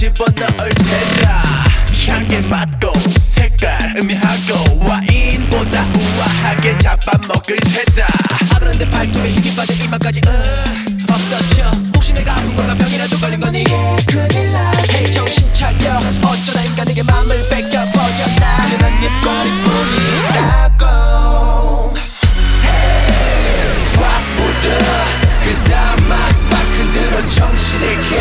집어넣을 테다. 향기 맡고 색깔 의미하고 와인보다 우아하게 잡아먹을 테다. 아그런데 발톱에 힘이 빠져 이마까지 없어져. 혹시 내가 아픈 건가 병이라도 걸린 거니? 큰일 나. 헤이 정신 차려. 어쩌다 인간에게 마음을 뺏겨버렸나. 그냥 입꼬리뿐이라고. Hey, 확보다 그 다음 막 흔들어 정신에게.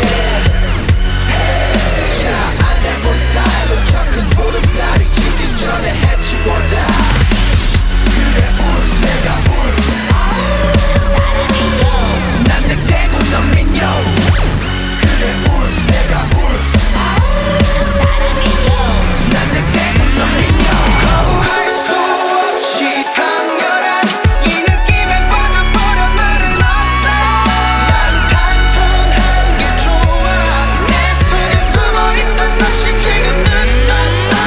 Hey, 자 안 해본 스타일로 저 큰 보름달이 지기 전에 해치워라. 그래 울프 내가 울프. 난 늑대고 넌 민요. 그래 울프 내가 울프. 난 늑대고 넌 민요. 거부할 수 없이 강렬한 이 느낌에 빠져버려 나를 놨어. 난 단순한 게 좋아. 내 속에 숨어있던 것이 지금 느꼈어.